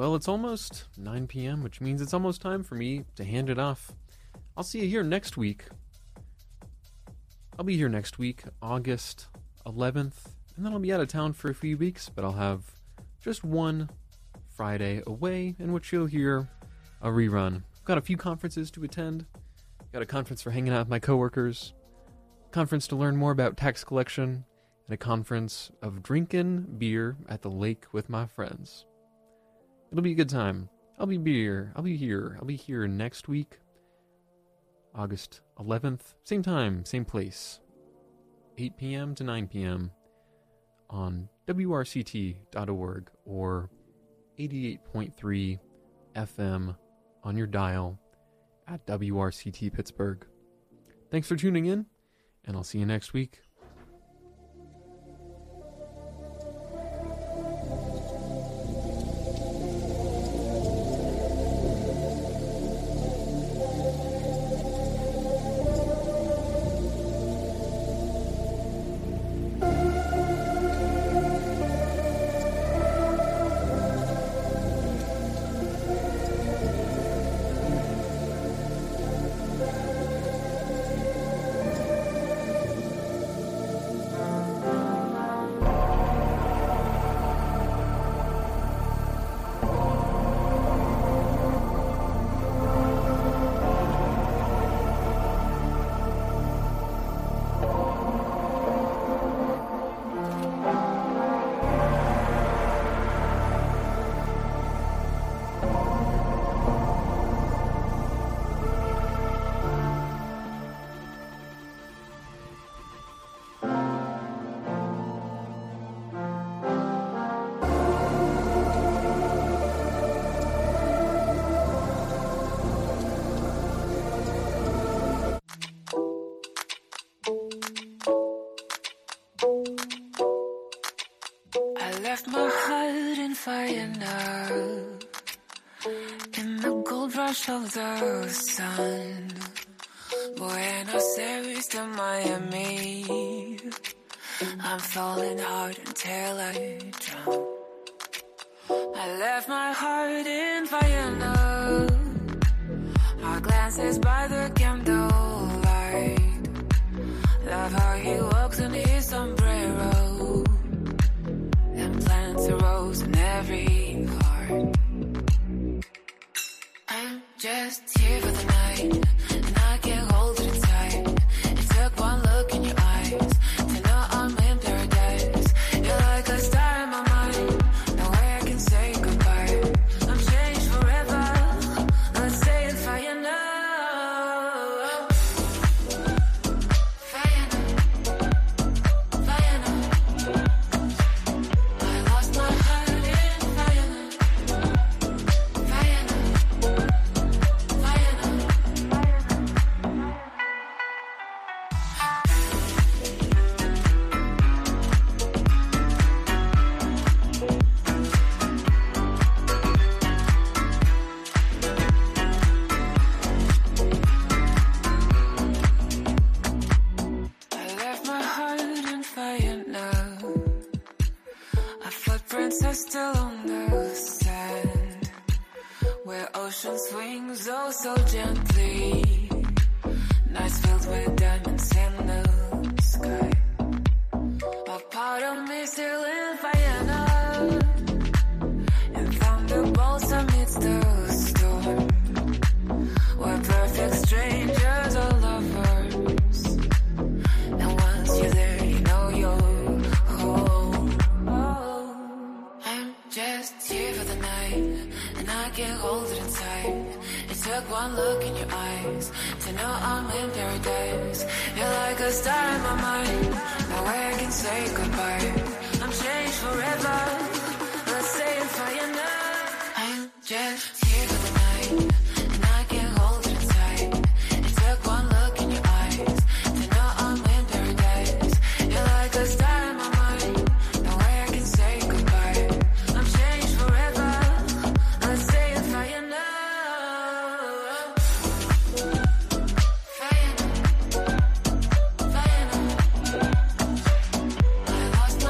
Well, it's almost 9 p.m., which means it's almost time for me to hand it off. I'll see you here next week. I'll be here next week, August 11th, and then I'll be out of town for a few weeks, but I'll have just one Friday away in which you'll hear a rerun. I've got a few conferences to attend. Got a conference for hanging out with my coworkers, conference to learn more about tax collection, and a conference of drinking beer at the lake with my friends. It'll be a good time. I'll be here next week, August 11th, same time, same place, 8 p.m. to 9 p.m. on WRCT.org or 88.3 FM on your dial at WRCT Pittsburgh. Thanks for tuning in, and I'll see you next week. Left my heart in fire now, in the gold rush of the sun. Buenos Aires to Miami, I'm falling hard until I drown. I left my heart in fire now, our glances by the candlelight. Love how he walks in his sombrero, plants a rose in every heart. I'm just here for the night, and I can't hold it inside. It took one look in your eyes to know I'm in paradise. You're like a star in my mind, no way I can say goodbye. I'm changed forever, let's stay in fire now. Fire now, fire now. Still on the sand, where ocean swings oh so gently. Nights filled with diamonds in the sky. A part of me still in fire now, and thunderbolts amidst the storm. We're perfect strangers or lovers, and once you're there, you know you're home. I'm just here for the night, and I can't hold it inside. It took one look in your eyes to know I'm in paradise. You're like a star in my mind, no way I can say goodbye. I'm changed forever, let's stay in fire now. I'm just here for the night, and I can't hold it inside. It took one look in your eyes to know I'm in paradise. You're like a star in my mind, no way I can say goodbye. I'm changed forever, let's stay in fire now. Fire now, fire now. I lost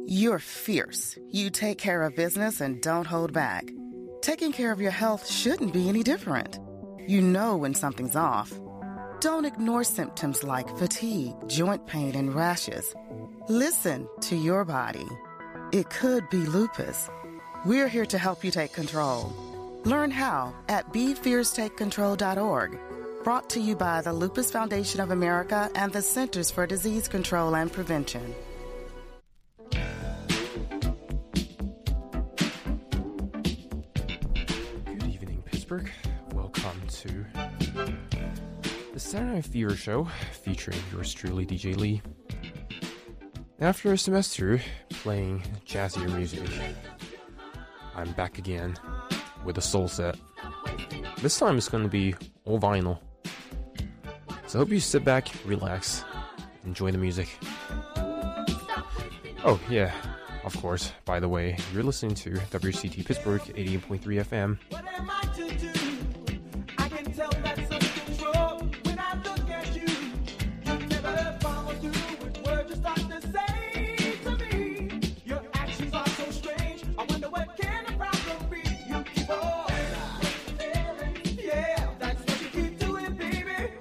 You're fierce. You take care of business and don't hold back. Taking care of your health shouldn't be any different. You know when something's off. Don't ignore symptoms like fatigue, joint pain, and rashes. Listen to your body. It could be lupus. We're here to help you take control. Learn how at BeFierceTakeControl.org. Brought to you by the Lupus Foundation of America and the Centers for Disease Control and Prevention. Good evening, Pittsburgh. Welcome to the Saturday Night Fever Show, featuring yours truly, DJ Lee. After a semester playing jazzier music, I'm back again with a soul set. This time it's going to be all vinyl. So I hope you sit back, relax, enjoy the music. Oh yeah, of course, by the way, you're listening to WCT Pittsburgh 88.3 FM. What am I to do? I can tell that's under control when I look at you. You never follow through with words you start to say to me. Your actions are so strange. I wonder what can the problem be? You keep on. Yeah, that's what you keep doing, baby.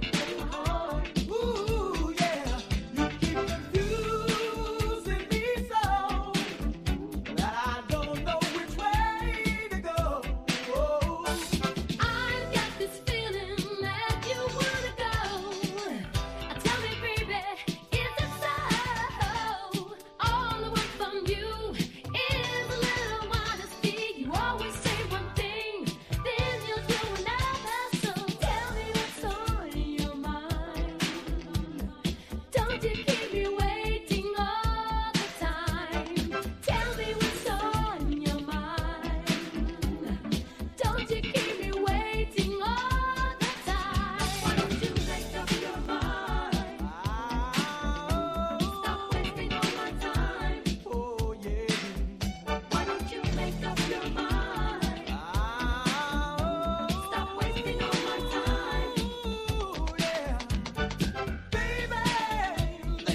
Ooh, yeah. You keep confusing me so that I don't know which way to go. Oh. I've got this feeling that you wanna go. Tell me, baby, is it so? All I want from you is a little honesty. You always say one thing, then you'll do another. So tell me what's on your mind. Don't you keep me waiting all the time. Tell me what's on your mind. Don't you keep me waiting all the time. Why don't you make up your mind? Stop wasting all my time. Oh, yeah. Why don't you make up your mind? Stop wasting all my time. Ooh, yeah. Baby,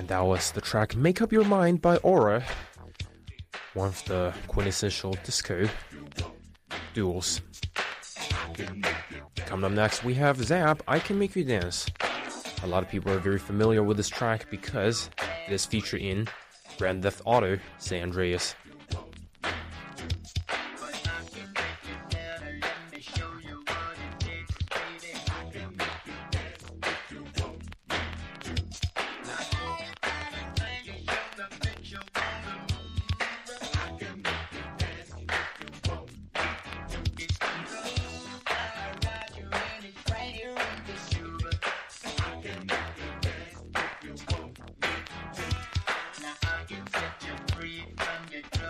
And that was the track Make Up Your Mind by Aura, one of the quintessential disco duels. Coming up next, we have Zap, I Can Make You Dance. A lot of people are very familiar with this track because it is featured in Grand Theft Auto San Andreas. Free from your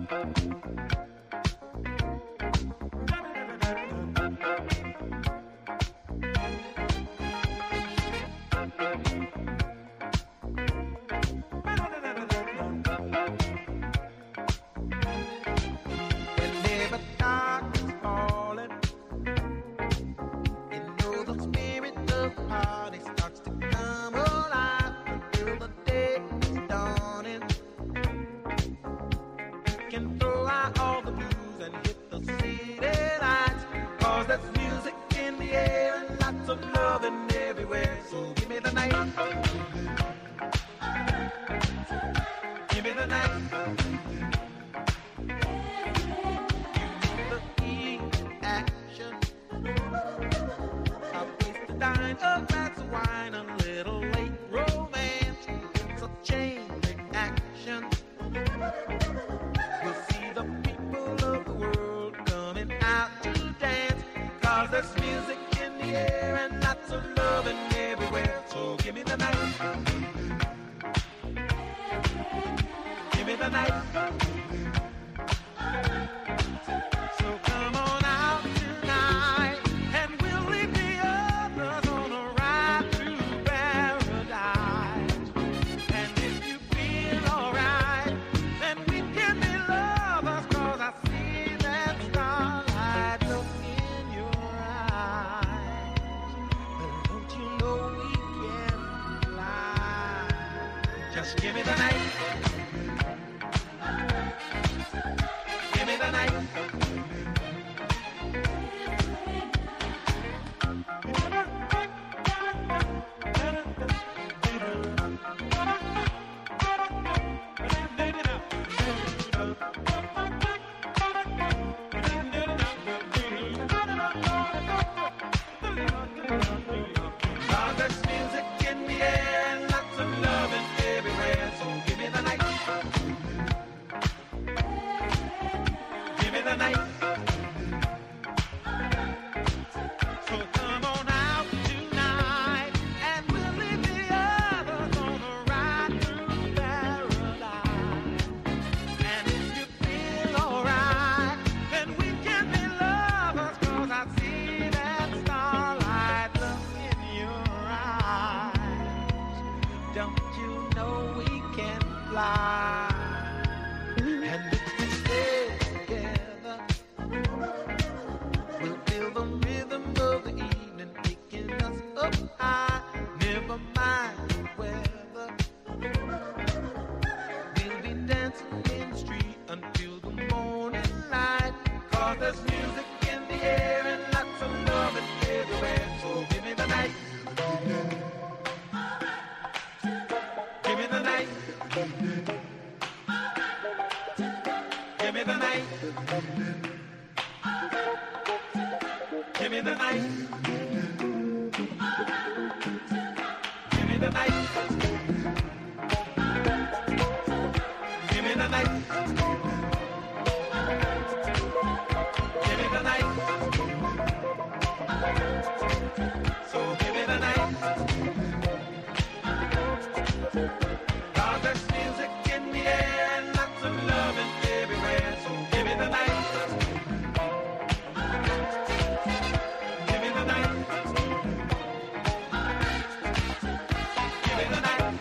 Whenever darkness falling, you know the spirit of the party starts to come alive until the day is dawning. You can throw out all the blues and hit the city lights, 'cause there's music in the air and lots of loving everywhere. So give me the night. Give me the night. Action. A place to dine, a glass of wine, a little late romance. It's a chain reaction. We'll see the people of the world coming out to dance, 'cause there's music in the air and lots of loving everywhere. So give me the night. Give me the night. So come on out tonight, and we'll leave the others on a ride through paradise. And if you feel alright, then we can be lovers, 'cause I see that starlight look in your eyes. But don't you know we can fly? Just give me the night. Give me the night. Cause there's music in the air and lots of loving everywhere. So give me the night. Give me the night. So come on out tonight, and we'll leave the others on a ride through paradise. And if you feel alright, then we can be lovers, 'cause I see that starlight look in your eyes. Don't you know we can fly? And if we stay together, we'll feel the rhythm of the evening taking us up high. Never mind the weather. We'll be dancing in the street until the morning light. 'Cause there's music in the air and lots of loving everywhere. So give me the night. Give me the night. Give me the night. Give me the night. Give me the night. Give me the night. Give me the night. So give me the night. 'Cause there's music in the air and lots of loving everywhere. So give me the night. Give me the night. Give me the night.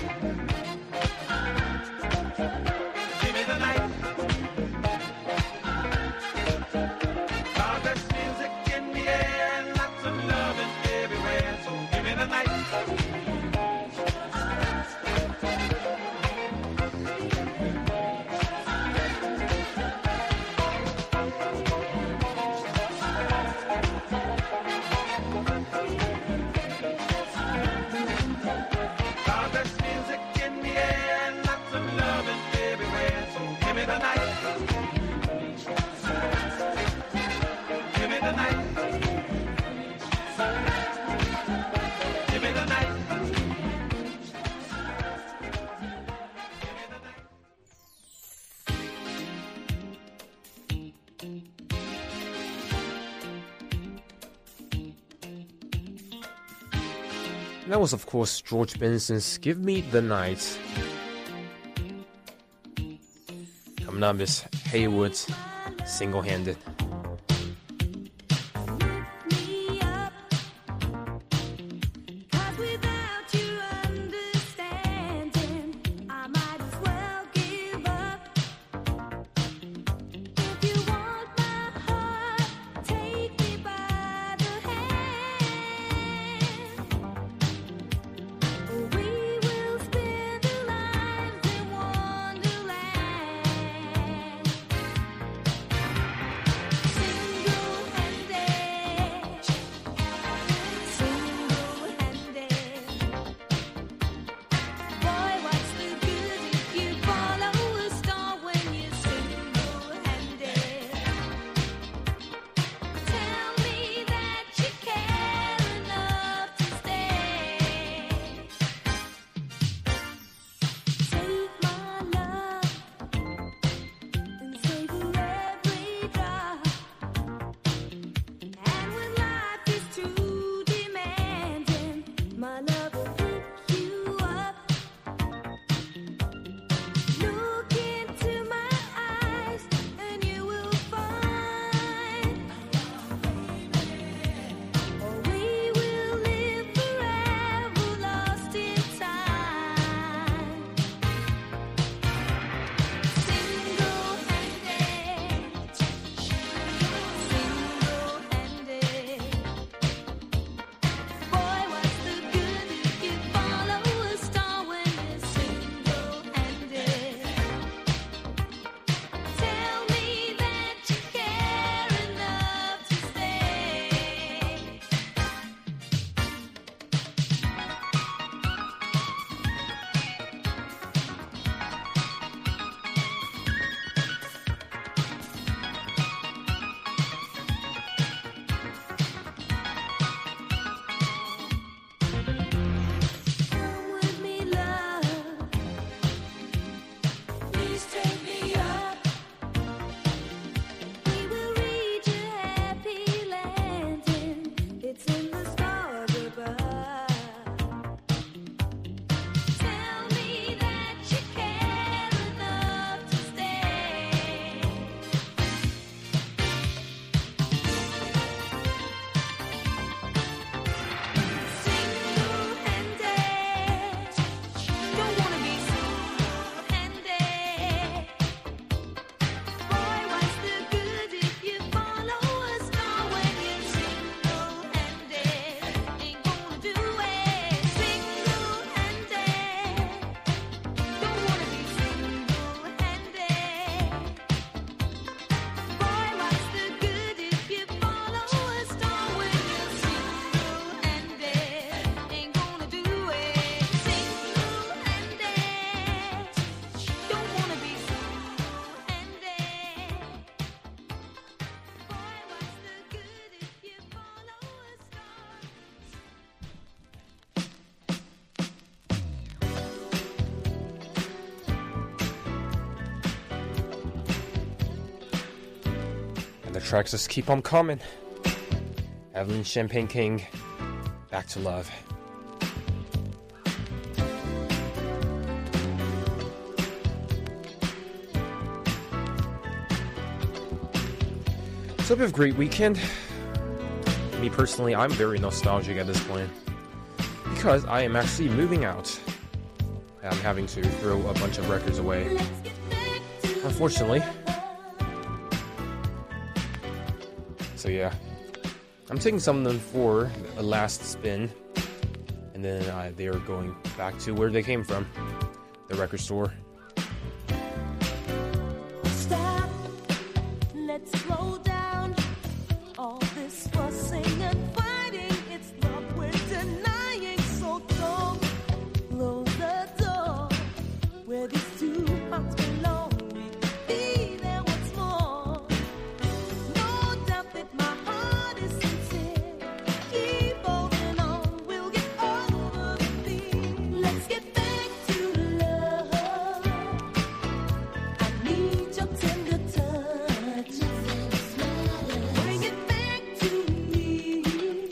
Give me the night. 'Cause there's music in the air and lots of loving everywhere. So give me the night. Cause there's music in the air and lots of loving everywhere. So give me the night. Give me the night. Give me the night. That was, of course, George Benson's Give Me the Night. Coming Coming up is Haywood's Single-Handed. The tracks just keep on coming. Evelyn Champagne King, Back to Love. So, we have a great weekend. Me personally, I'm very nostalgic at this point because I am actually moving out. I'm having to throw a bunch of records away, unfortunately. So yeah, I'm taking some of them for a last spin, and then they are going back to where they came from, the record store. Stop, let's slow down. All this fussing and fighting, it's love we're denying. So don't close the door where these two hearts belong. We could be there once more. No doubt that my heart is sincere. Keep holding on, we'll get over the fear. Let's get back to love. I need your tender touch. Bring it back to me.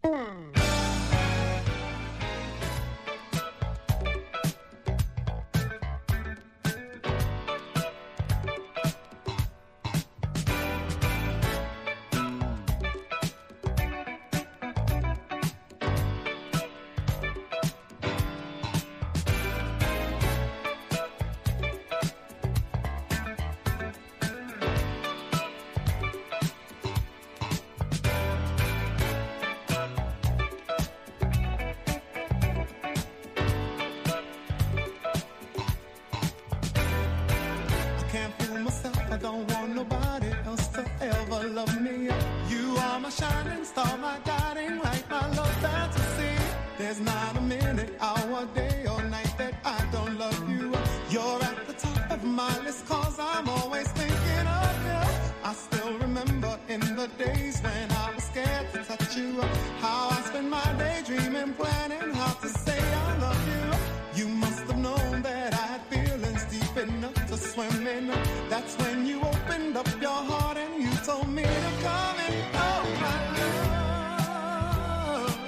I can't fool myself, I don't want nobody else to ever love me. You are my shining star, my guiding light, my love fantasy. There's not a minute, hour, day or night that I don't love you. You're at the top of my list, cause I'm always thinking of you. I still remember in the days when I was scared to touch you, how I spent my day dreaming, planning how to say I love you. You must have known that I had feelings deep enough to swim in. That's when you opened up your heart and you told me to come in. Oh, my love.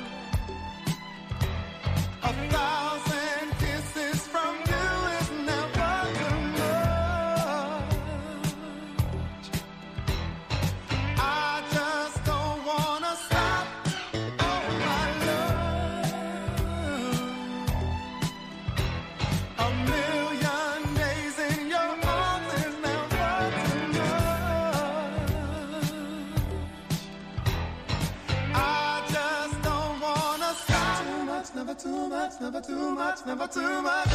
1,000 kisses from you is never too much. I just don't wanna stop. Oh, my love. A million days in your arms is never too much. I just don't wanna stop. Too much, never too much, never too much, never too much.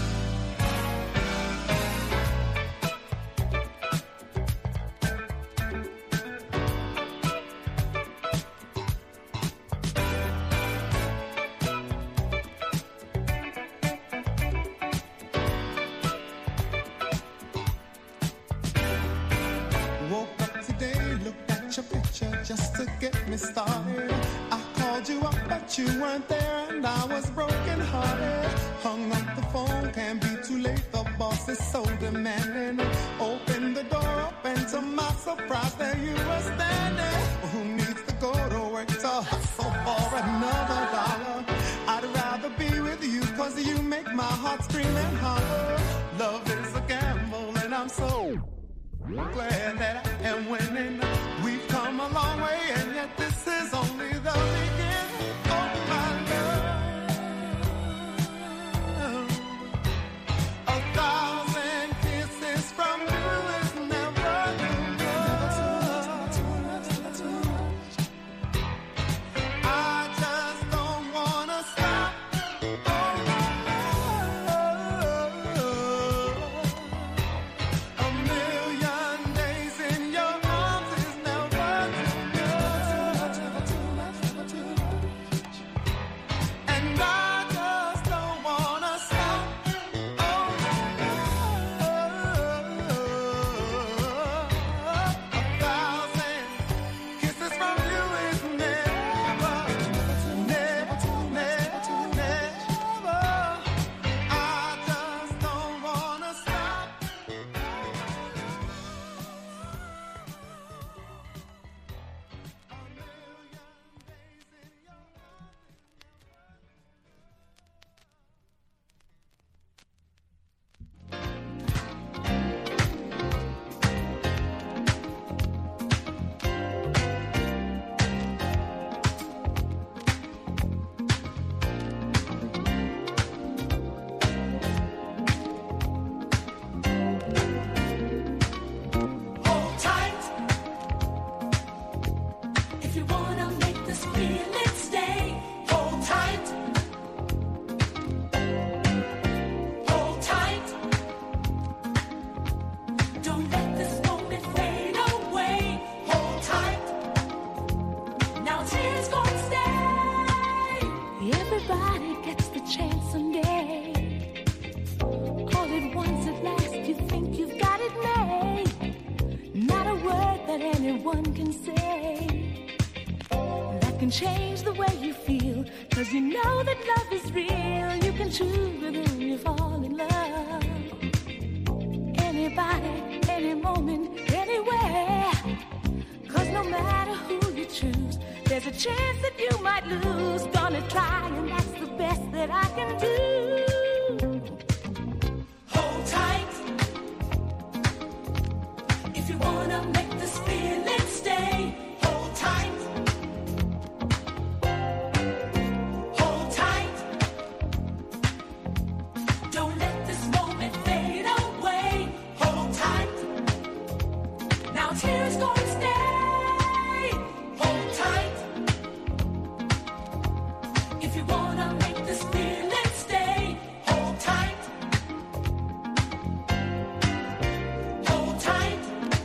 Woke up today, looked at your picture just to get me started. I called you up, but you weren't there, and I was broken hearted. Hung up the phone, can't be too late, the boss is so demanding. Opened the door up, and to my surprise, there you were standing. Who needs to go to work to hustle for another dollar? I'd rather be with you, cause you make my heart scream and holler. Love is a gamble, and I'm so glad that I am winning. We've come a long way, and yet this is only the beginning. Oh, my love. 1,000 kisses from you is never too much. I just don't wanna stop. Oh, my love. A million days in your arms is never too much. And I just don't wanna stop. Oh, a 1,000 kisses from you is never. I just don't wanna stop. Hold tight. If you wanna make this feeling stay, hold tight. Hold tight. Don't let this moment fade away. Hold tight. Now tears gonna stay. Everybody gets the chance someday. All at once at last you think you've got it made. Not a word that anyone can say that can change the way you feel. 'Cause you know that love is real. You can choose it when you fall in love. Anybody, any moment, anywhere. 'Cause no matter who you choose, there's a chance that you might lose. Gonna try, and that's the best that I can do. Hold tight. If you wanna make this feeling stay, hold tight. Hold tight. Don't let this moment fade away. Hold tight. Now tears gonna stay. Hold tight. If you wanna make this feeling stay, hold tight. Hold tight.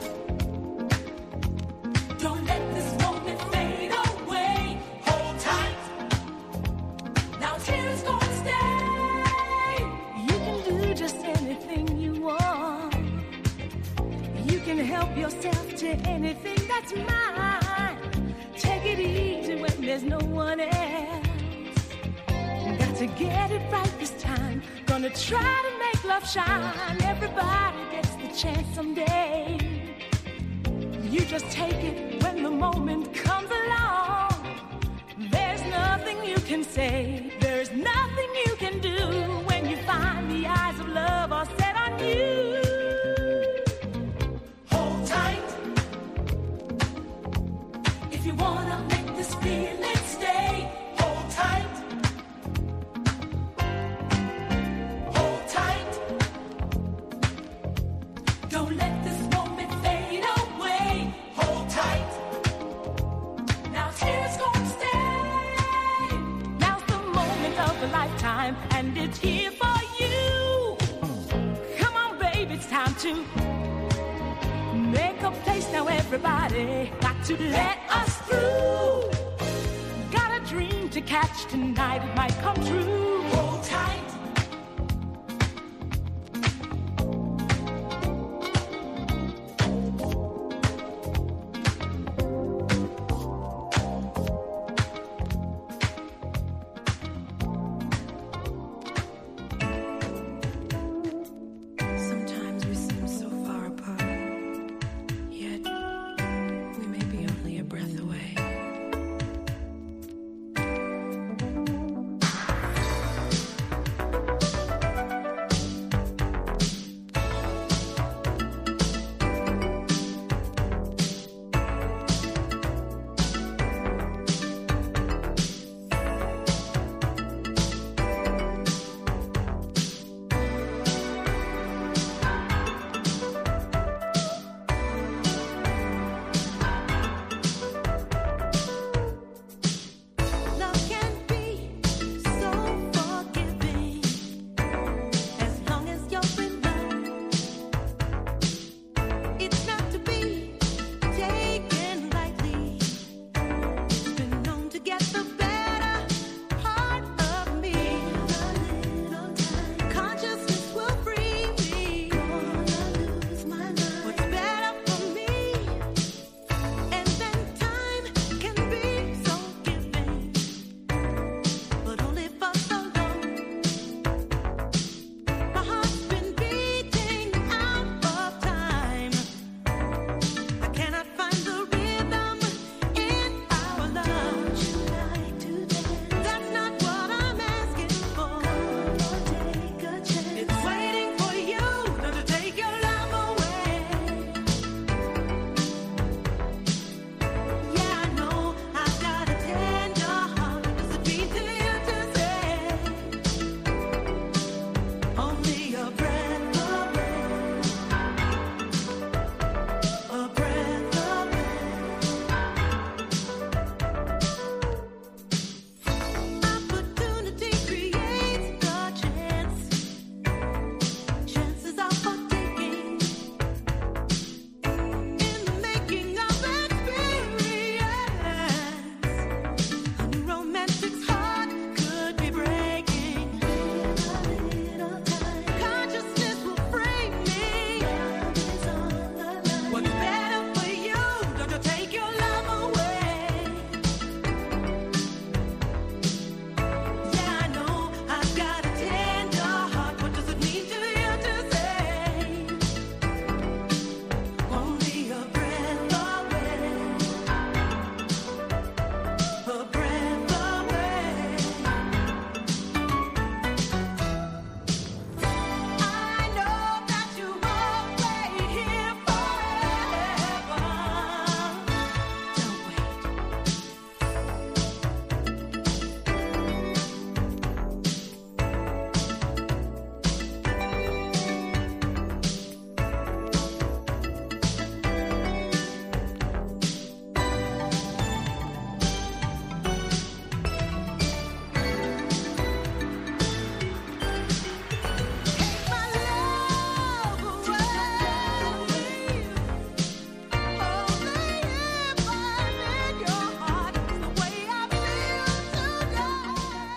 Don't let this moment fade away. Hold tight. Now tears gonna stay. You can do just anything you want. You can help yourself to anything that's mine. Take it easy when there's no one else. Got to get it right this time. Gonna try to make love shine. Everybody gets the chance someday. You just take it when the moment comes along. There's nothing you can say. There's nothing you can do when you find the eyes of love are set on you. Hold tight. If you wanna make this feeling stay, hold tight. Hold tight. Don't let this moment fade away. Hold tight. Now tears gonna stay. Now's the moment of a lifetime, and it's here for you. Come on, baby, it's time to make a place now, everybody. Got to let us through. Got a dream to catch tonight, it might come true. Hold tight. Sometimes we seem so far apart, yet we may be only a breath away.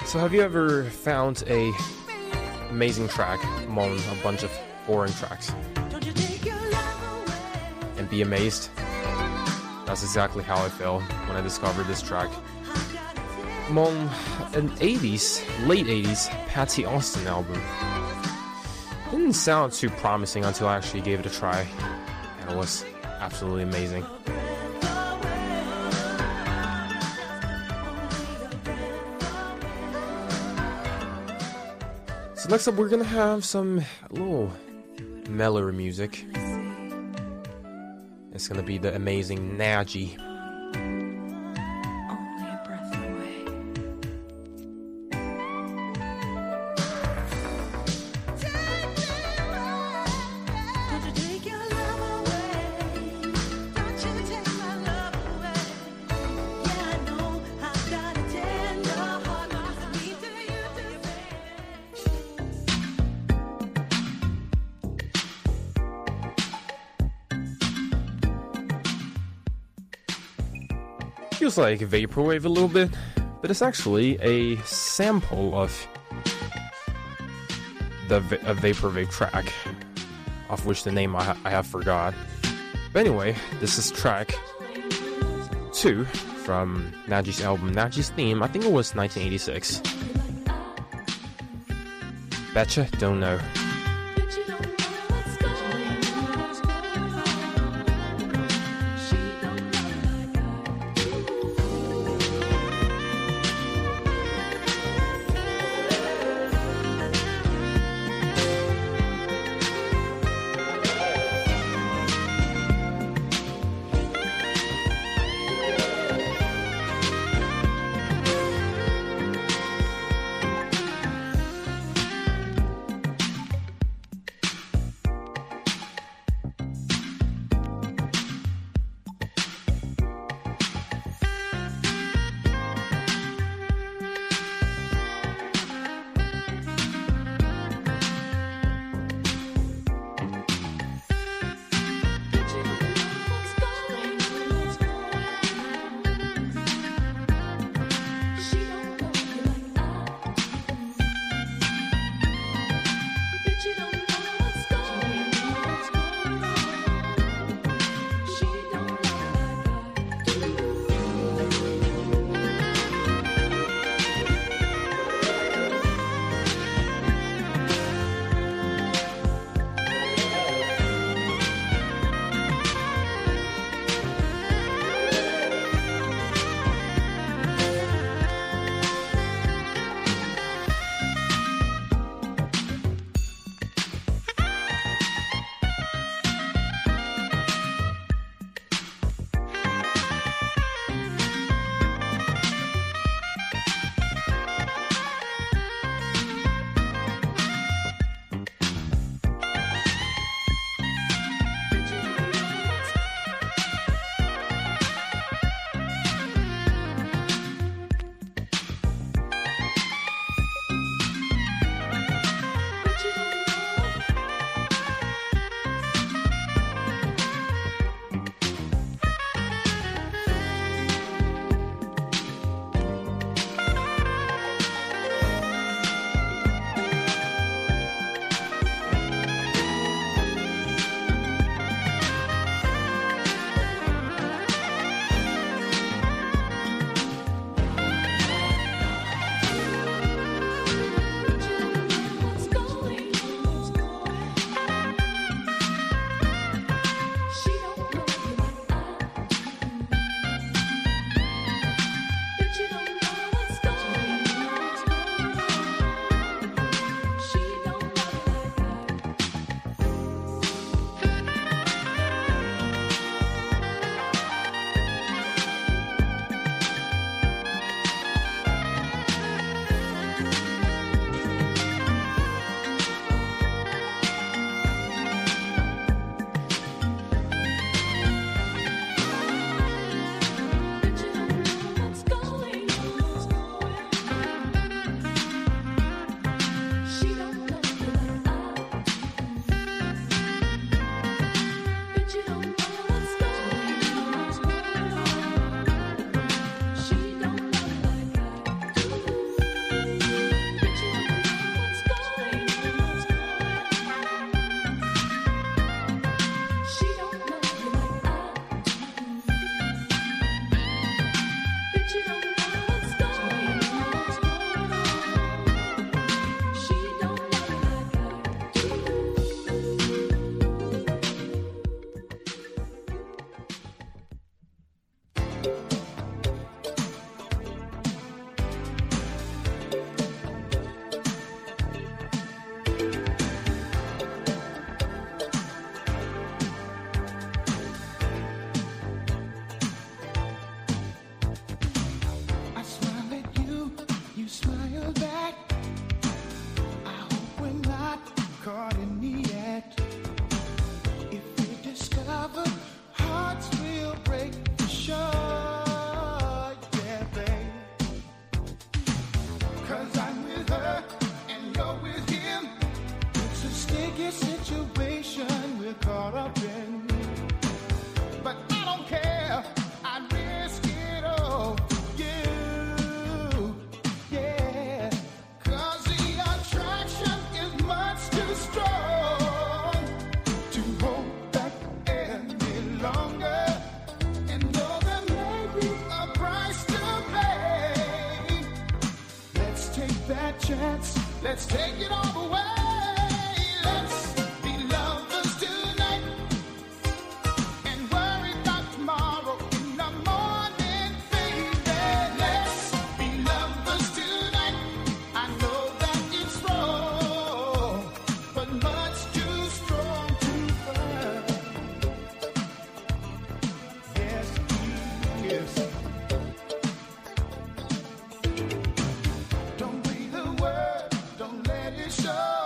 So have you ever found a amazing track among a bunch of foreign tracks and be amazed? That's exactly how I felt when I discovered this track. Among an late 80s Patty Austin album. Didn't sound too promising until I actually gave it a try, and it was absolutely amazing. So next up we're gonna have some little mellower music. It's gonna be the amazing Naji. Only a breath away. Don't you take your love away. Don't you take my love away. Yeah, I know I've got a tender heart. What does it mean to you to Feels like vaporwave a little bit, but it's actually a sample of a vaporwave track, of which the name I have forgot. But anyway, this is track 2 from Naji's album Naji's Theme. I think it was 1986. Betcha don't know. But you don't know what's going on. She don't know like I do. I smile at you, you smile back. I hope we're not caught in the act. If we discover hearts will break for sure, yeah, babe. 'Cause I'm with her and you're with him. It's a sticky situation we're caught up in. But I don't care, I'd risk it all for you, yeah. 'Cause the attraction is much too strong to hold back any longer. And though there may be a price to pay, let's take that chance, let's take it all the way. Let's be lovers tonight and worry about tomorrow in the morning, baby. Let's be lovers tonight. I know that it's wrong, but much too strong to burn. Yes, yes. Don't breathe a word, don't let it show.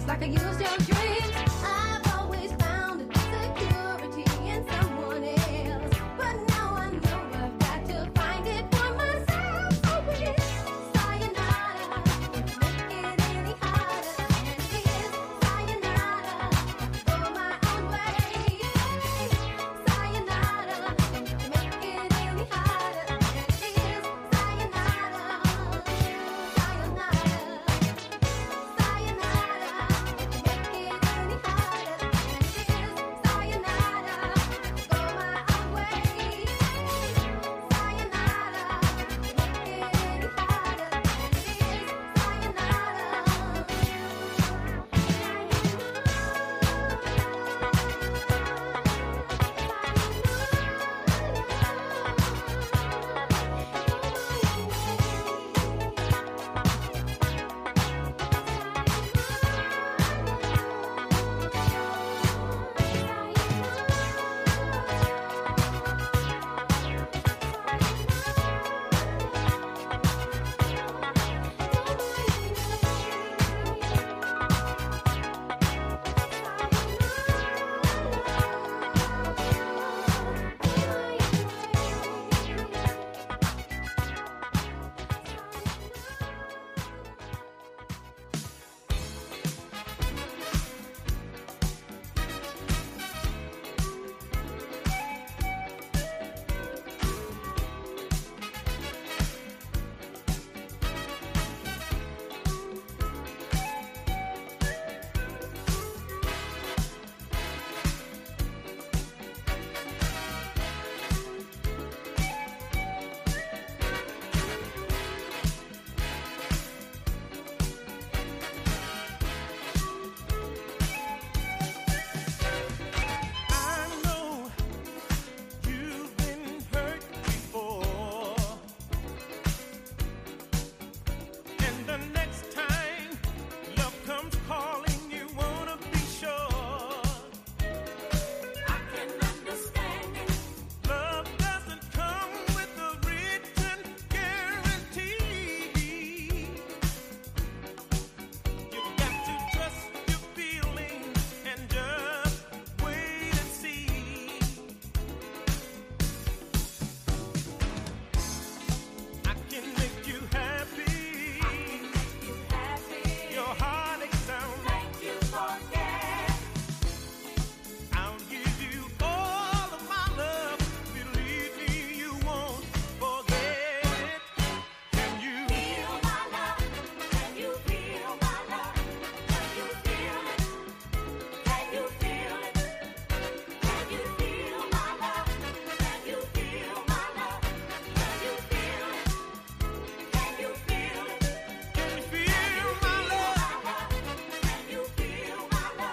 It's like I used your dream.